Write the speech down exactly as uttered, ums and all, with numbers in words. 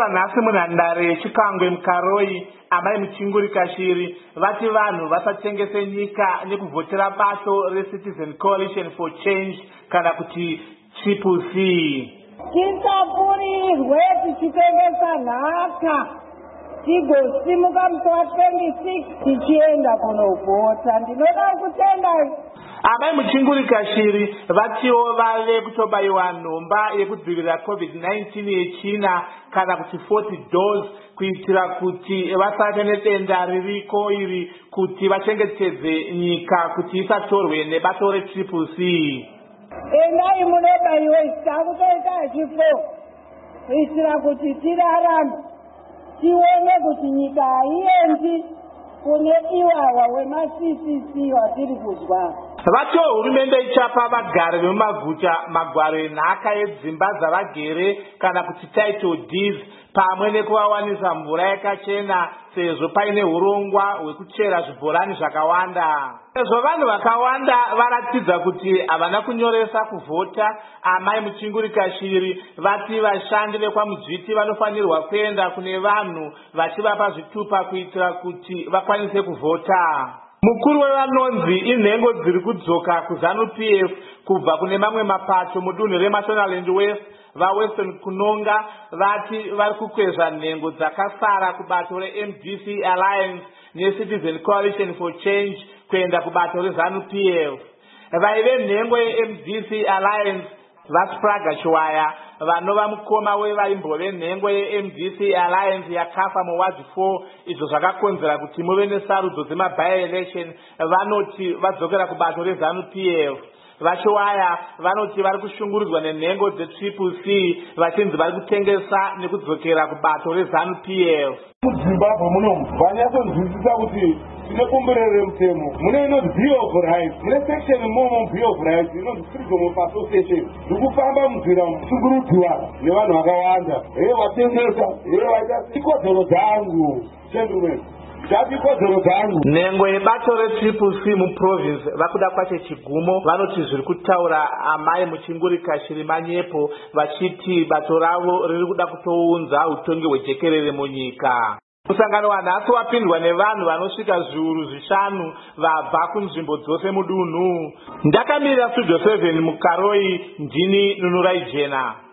Vataura nhasi munhandare yechikangwe mukaroi amai Muchingurika Shiri vati vanhu vasatengese nyika nekuvhotera bato reCitizen Coalition for Change kana kuti Triple C. Tisapurirwe tichitengesa nhaka tigosimuka musi wa twenty-six tichienda kunovhota. Ndinoda kutenda amai Muchingurika Shiri vatiwo vave kutobayiwa nhomba yekudzivirira covid nineteen yechina kana kuti forty dose kuitira kuti vasate nedenda ririko iri kuti vachengetedze nyika kuti isatorwe nebato reTriple C. endai munobayiwe takutoita chifo kuitira kuti tirarame tione kuti nyika haiendi kune iwawa wema-C C C watiri kuzwa. Vatiwo hurumende ichapa vagari vemumaguta magwaro enhaka yedzimba dzavagere kana kuti title deeds pamwe nekuvawanisa mvura yakachena sezvo paine urongwa hwekuchera zvibhorani zvakawanda. Sezvo vanhu vakawanda varatidza kuti havana kunyoresa kuvhota, amai Muchingurika Shiri vati vashandi vekwaMudzviti vanofanirwa kuenda kune vanhu vachivapa zvitupa kuitira kuti vakwanise kuvhota. Mukuru wevanonzi inhengo dziri kudzoka kuZANU P F kubva kune mamwe mapato mudunhu reMashonaland West vaWestern Kunonga vati vari kukwezva nhengo dzakasara kubato reM D C Alliance neCitizen Coalition for Change kuenda kubato reZANU P F. Vaive nhengo yeM D C Alliance vaSpraga Chiwaya vanova mukoma wevaimbove nhengo yeM D C Alliance yakafa muward four izvo zvakakonzera kuti muve nesarudzo dzema-by-election vanoti vadzokera kubato reZANU P F. Vachiwaya vanoti vari kushungurudzwa nenhengo dzeTriple C vachinzi vari kutengesa nekudzokera kubato reZANU P F. muZimbabwe munomu vanyatsonzwisisa kuti tine kumburere remutemo mune inonzi Bill of Rights, mune section imomo Bill of Rights inonzi Freedom of Association. Ndikufamba munzira mushungurudziwa nevanhu vakawanda, heye vatengesa, heye vaita ikodzero dzangu gentlemen. Nhengo yebato reTriple C muprovince vakuda kwacho chigumo vanoti zviri kutaura amai Muchingurika Shiri manyepo vachiti bato ravo riri kuda kutounza utongi hwejekerere munyika. Musangano wanhasi wapindwa nevanhu vanosvika zviuru zvishanu vabva kunzvimbo dzose mudunhu. Ndakamirira Studio seven mukaroi, ndini Nunurai Jena.